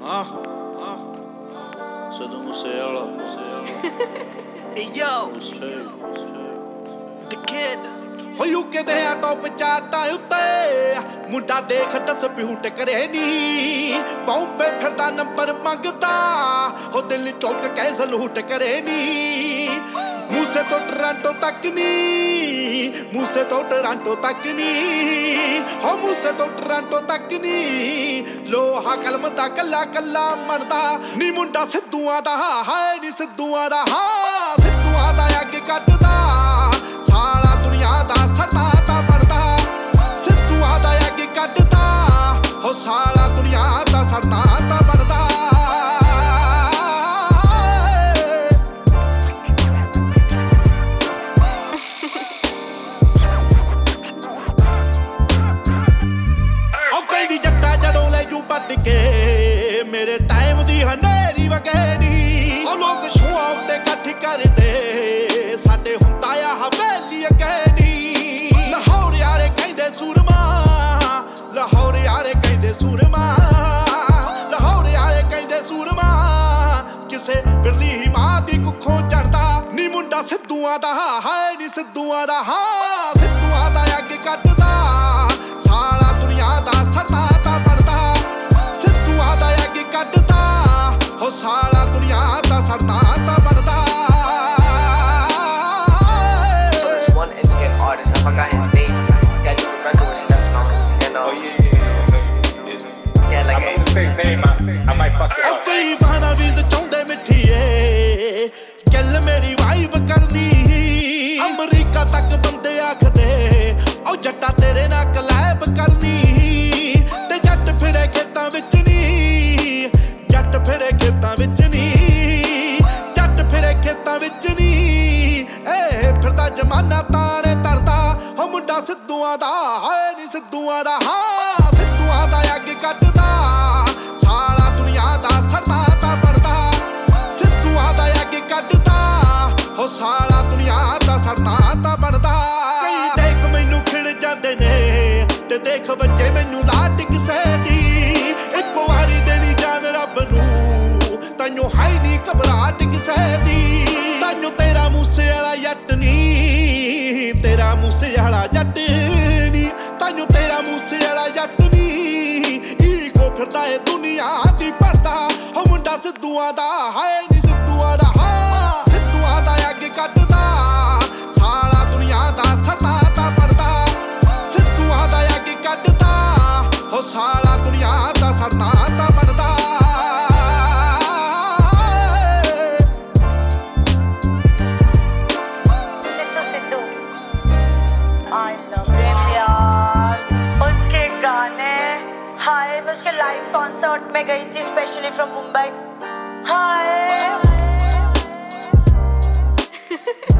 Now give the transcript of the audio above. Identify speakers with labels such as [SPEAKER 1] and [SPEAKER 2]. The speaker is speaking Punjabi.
[SPEAKER 1] Siddhu Moosewala.
[SPEAKER 2] Yo, the kid. ਹੋ ਯੂਕੇ ਦੇ ਆ ਟੌਪ ਚਾਰਟਾਂ ਉੱਤੇ ਮੁੰਡਾ ਦੇਖ ਡਿਸਪਿਊਟ ਕਰੇ ਨੀ ਬੰਬੇ ਫਿਰਦਾ ਨੰਬਰ ਮੰਗਦਾ ਹੋ ਦਿਲ ਚੌਕ ਕਹਿ ਸਲੂਟ ਕਰੇ ਨੀ ਮੂਸੇ ਤੋਂ ਟੋਰਾਂਟੋ ਤੱਕ ਨੀ ਮੂਸੇ ਤੋਂ ਟੋਰਾਂਟੋ ਤੱਕ ਨੀ ਹੋ ਮੂਸੇ ਤੋਂ ਟੋਰਾਂਟੋ ਤੱਕ ਨੀ ਲੋਹਾ ਕਲਮ ਦਾ ਕੱਲਾ ਕੱਲਾ ਮਣਦਾ ਨੀ ਮੁੰਡਾ ਸਿੱਧੂਆਂ ਦਾ ਹਾਏ ਨੀ ਸਿੱਧੂਆਂ ਦਾ ਹਾਂ ਸਿੱਧੂਆਂ ਦਾ ਅੱਗੇ ਕੱਢਦਾ ਸਾਲਾ ਦੁਨੀਆ ਦਾ ਸਰਦਾ ਤਾਂ ਬਣਦਾ ਸਿੱਧੂਆਂ ਦਾ ਅੱਗੇ ਕੱਢਦਾ ਹੋ ਸਾਲਾ ਦੁਨੀਆ ਦਾ ਸਰਦਾ ਤਾਂ ਬਣਦਾ ਪੱਟ ਕੇ ਮੇਰੇ ਟਾਈਮ ਦੀ ਹਨੇਰੀ ਵਗੈਰੀ ਉਹ ਲੋਕ ਸ਼ੋਆਂ ਉੱਤੇ ਇਕੱਠ ਕਰਦੇ ਸਾਡੇ ਹੁੰਦਾ ਆ ਹਵੇਲੀ ਅਕੈਨੀ ਲਾਹੌਰ ਯਾਰੇ ਕਹਿੰਦੇ ਸੂਰਮਾ ਲਾਹੌਰ ਯਾਰੇ ਕਹਿੰਦੇ ਸੂਰਮਾ ਲਾਹੌਰ ਯਾਰੇ ਕਹਿੰਦੇ ਸੂਰਮਾ ਕਿਸੇ ਬਿਰਲੀ ਹੀ ਮਾਂ ਦੀ ਕੁੱਖੋਂ ਚੜਦਾ ਨੀ ਮੁੰਡਾ ਸਿੱਧੂਆਂ ਦਾ ਹਾਏ ਨੀ ਸਿੱਧੂਆਂ ਦਾ ਹਾਂ ਸਿੱਧੂਆਂ ਦਾ ਅੱਗੇ ਕੱਢਦਾ ਸਾਲਾ ਦੁਨੀਆ ਦਾ ਸਰਦਾ ਤਾਂ ਬਣਦਾ ਕੱਢਦਾ ਹੋ ਸਾਲਾ ਦੁਨੀਆ ਦਾ ਸਰਦਾ ਤਾਂ ਬਣਦਾ
[SPEAKER 3] So there's one Indian artist, I forgot his name. This guy did a record with Steph and
[SPEAKER 4] yeah, like I'm gonna say his name, I might fuck it up.
[SPEAKER 2] ਕਈ ਬਹਾਨਾ ਵੀ ਚਾਹੁੰਦੇ ਮਿੱਠੀਏ ਗੱਲ ਮੇਰੀ ਵਾਈਬ ਕਰਨੀ ਅਮਰੀਕਾ ਤੱਕ ਬੰਦੇ ਆਖਦੇ ਉਹ ਜੱਟਾ ਤੇਰੇ ਨਾਲ ਕਲੈਬ ਕਰਨੀ ਤੇ ਜੱਟ ਫਿਰੇ ਖੇਤਾਂ ਵਿੱਚ ਜੱਟ ਫਿਰੇ ਖੇਤਾਂ ਵਿੱਚ ਨੀ ਜੱਟ ਫਿਰੇ ਖੇਤਾਂ ਵਿੱਚ ਨੀ ਏ ਫਿਰਦਾ ਜਮਾਨਾ ਤਾਣੇ ਤਰਦਾ ਹੋ ਮੁੰਡਾ ਸਿੱਧੂਆਂ ਦਾ ਹਾਏ ਨੀ ਸਿੱਧੂਆਂ ਦਾ ਹਾਂ ਸਿੱਧੂਆਂ ਦਾ ਅੱਗੇ ਕੱਢਦਾ ਸਾਲਾ ਦੁਨੀਆ ਦਾ ਸਰਦਾ ਤਾਂ ਬਣਦਾ ਸਿੱਧੂਆਂ ਦਾ ਅੱਗੇ ਕੱਢਦਾ ਹੋ ਸਾਲਾ ਦੁਨੀਆ ਦਾ ਸਰਦਾ ਤਾਂ ਬਣਦਾ ਕਈ ਦੇਖ ਮੈਨੂੰ ਖਿੜ ਜਾਂਦੇ ਨੇ ਤੇ ਦੇਖ ਬੱਚੇ ਮੈਨੂੰ ਲਾਟ ਕਿਸੇ ਦੀ ਇੱਕੋ ਵਾਰੀ ਦੇਣੀ ਜਾਨ ਰੱਬ ਨੂੰ ਤੈਨੂੰ ਹੈ ਨੀ ਘਬਰਾਹਟ ਕਿਸੇ ਦੀ ਤੈਨੂੰ ਤੇਰਾ ਮੂਸੇ ਵਾਲਾ ਜੱਟ ਨੀ ਤੇਰਾ ਮੂਸੇ ਵਾਲਾ ਜੱਟ ਨੀ ਤੈਨੂੰ ਤੇਰਾ ਮੂਸੇ ਵਾਲਾ ਜੱਟ ਨੀ ਈਗੋ ਫਿਰਦਾ ਏ ਦੁਨੀਆ ਦੀ ਭਰਦਾ ਹੋ ਮੁੰਡਾ ਸਿੱਧੂਆਂ ਦਾ ਹਾਏ ਨੀ ਸਿੱਧੂਆਂ ਦਾ ਹਾਂ ਸਿੱਧੂਆਂ ਦਾ ਅੱਗੇ ਕੱਢਦਾ ਸਾਲਾ ਦੁਨੀਆ ਦਾ ਸਰਦਾ ਤਾਂ ਬਣਦਾ ਸਿੱਧੂਆਂ ਦਾ ਅੱਗੇ ਕੱਢਦਾ ਹੋ ਸਾਲਾ ਦੁਨੀਆ ਦਾ ਸਰਦਾ ਤਾਂ ਬਣਦਾ
[SPEAKER 5] हाय मैं उसके लाइव कॉन्सर्ट में गई थी स्पेशली फ्रॉम मुंबई हाय